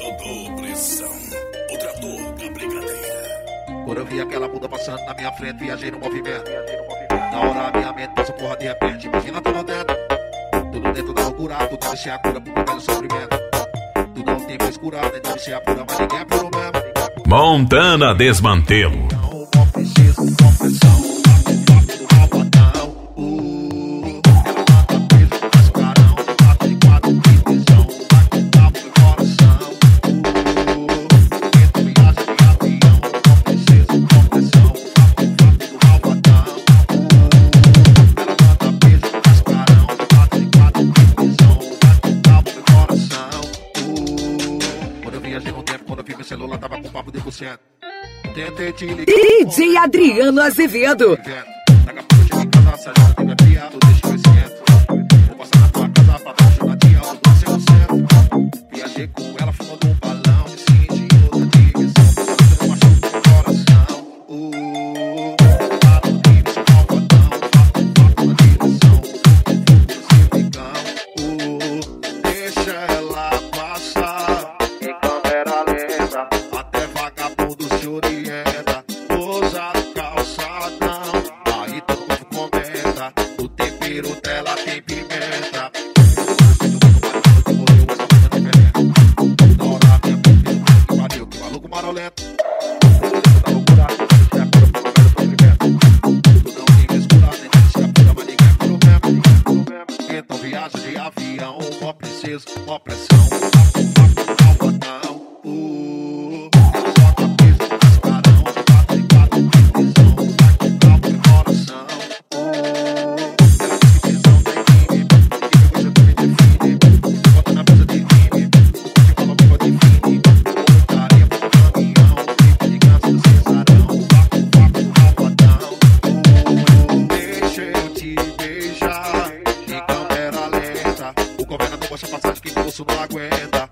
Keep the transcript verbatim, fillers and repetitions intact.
Rodou pressão, o trator da brincadeira. Quando eu vi aquela bunda passando na minha frente, viajei no movimento. Na hora a minha mente passa porra de repente. Imagina tudo dentro, tudo dentro da loucura. Tudo deve ser a cura pro belo sofrimento. Tudo não tem mais cura, nem deve ser a pura, mas ninguém é puro mesmo. Montana Desmantelo. Não preciso de compressão. Quando eu vi meu celular tava com papo de por cento. Tentei te ligar. D J Adriano Azevedo. Daqui a pouco eu cheguei em casa, sarjeta de bebia, eu deixei o esquento. Vou passar na tua casa pra dar uma jogadinha, eu dou cem por cento. Viajei com ela, fumando um balão. Me senti outra direção, fazendo uma chuva no coração. Uh, tá no time, sou malvadão. Fato na direção, você ficão. Uh, deixa ela passar. Até vagabundo se orienta, usa calçadão. Aí todo mundo comenta, o tempero dela tem pimenta. Na hora minha mente que pariu, que maluco marolento. Da loucura, deixa a cura pro meu velho sofrimento. Tu não tem mescura, nem deixa a pura, mas ninguém é puro mesmo. Então viaja de avião, mó preciso, mó pressão. Malvadão, uh. O governador baixa passagem que o bolso não aguenta.